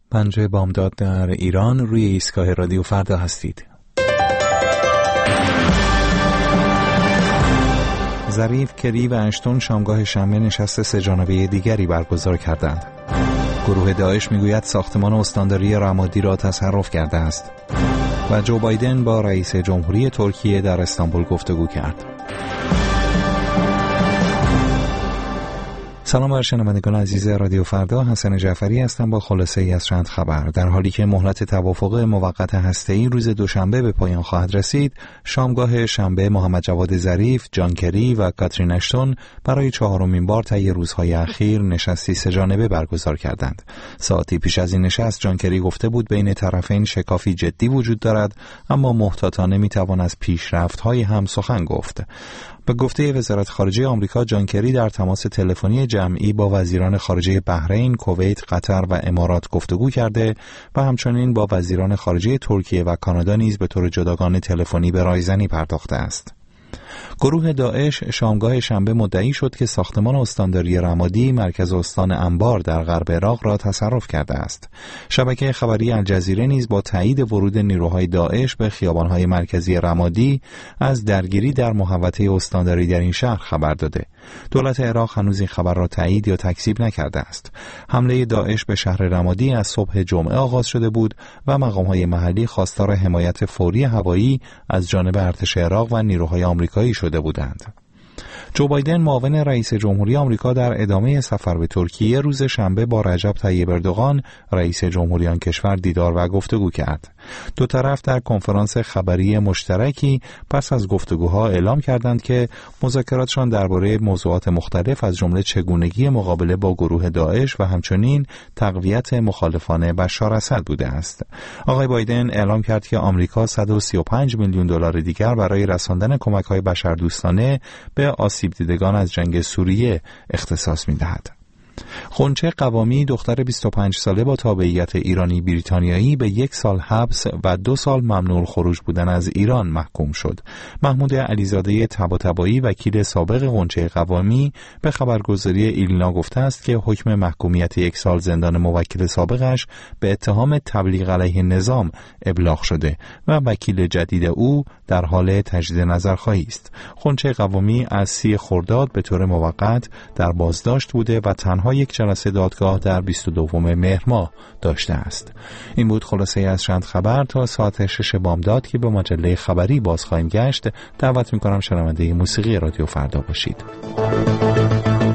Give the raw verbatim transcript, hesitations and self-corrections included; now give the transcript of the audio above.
پنجه بامداد در ایران، روی ایستگاه رادیو فردا هستید. ظریف، کری و اشتون شامگاه شنبه نشست سه‌جانبه دیگری برگزار کردند. گروه داعش میگوید ساختمان استانداری رمادی را تصرف کرده است و جو بایدن با رئیس جمهوری ترکیه در استانبول گفتگو کرد. سلام بر شنوندگان عزیز رادیو فردا، حسن جعفری هستم با خلاصه ای از چند خبر. در حالی که مهلت توافق موقت هسته‌ای روز دوشنبه به پایان خواهد رسید، شامگاه شنبه محمد جواد ظریف، جان کری و کاترین اشتون برای چهارمین بار طی روزهای اخیر نشستی سه‌جانبه برگزار کردند. ساعتی پیش از این نشست جان کری گفته بود بین طرفین شکافی جدی وجود دارد، اما محتاطانه میتوان از پیشرفت‌های هم سخن گفت. به گفته وزارت خارجه آمریکا، جان کری در تماس تلفنی جمعی با وزیران خارجه بحرین، کویت، قطر و امارات گفتگو کرده و همچنین با وزیران خارجه ترکیه و کانادا نیز به طور جداگانه تلفنی به رایزنی پرداخته است. گروه داعش شامگاه شنبه مدعی شد که ساختمان استانداری رمادی، مرکز استان انبار در غرب عراق را تصرف کرده است. شبکه خبری الجزیره نیز با تایید ورود نیروهای داعش به خیابان‌های مرکزی رمادی از درگیری در محوطه استانداری در این شهر خبر داده. دولت عراق هنوز این خبر را تایید یا تکذیب نکرده است. حمله داعش به شهر رمادی از صبح جمعه آغاز شده بود و مقام‌های محلی خواستار حمایت فوری هوایی از جانب ارتش عراق و نیروهای آمریکایی شده بودند. جو بایدن، معاون رئیس جمهوری آمریکا، در ادامه سفر به ترکیه روز شنبه با رجب طیب اردوغان، رئیس جمهوری آن کشور، دیدار و گفتگو کرد. دو طرف در کنفرانس خبری مشترکی پس از گفتگوها اعلام کردند که مذاکراتشان درباره موضوعات مختلف از جمله چگونگی مقابله با گروه داعش و همچنین تقویت مخالفان بشار اسد بوده است. آقای بایدن اعلام کرد که آمریکا صد و سی و پنج میلیون دلار دیگر برای رساندن کمک‌های بشردوستانه به آسیب دیدگان از جنگ سوریه اختصاص می‌دهد. غنچه قوامی، دختر بیست و پنج ساله با تابعیت ایرانی بریتانیایی، به یک سال حبس و دو سال ممنوع خروج بودن از ایران محکوم شد. محمود علیزاده طباطبایی، وکیل سابق غنچه قوامی، به خبرگزاری ایلنا گفته است که حکم محکومیت یک سال زندان موکل سابقش به اتهام تبلیغ علیه نظام ابلاغ شده و وکیل جدید او در حال تجدید نظرخواهی است. غنچه قوامی از سی خرداد به طور موقت در بازداشت بوده و تنها یک جلسه دادگاه در بیست و دوم مهر ماه داشته است. این بود خلاصه از چند خبر. تا ساعت شش بامداد که به مجله خبری باز خواهیم گشت، دعوت می‌کنم شنونده موسیقی رادیو فردا باشید.